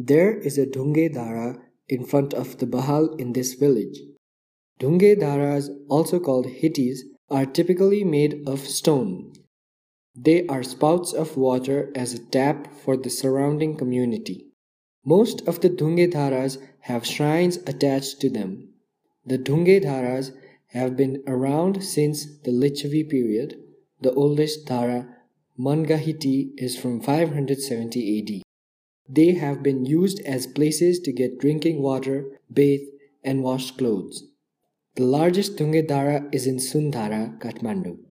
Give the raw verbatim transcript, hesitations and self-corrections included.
There is a Dhunge Dhara in front of the Bahal in this village. Dhunge Dharas, also called hittis, are typically made of stone. They are spouts of water as a tap for the surrounding community. Most of the Dhunge Dharas have shrines attached to them. The Dhunge Dharas have been around since the Licchavi period. The oldest Dhara, Mangahiti, is from five hundred seventy A D. They have been used as places to get drinking water, bathe, and wash clothes. The largest Dhunge Dhara is in Sundhara, Kathmandu.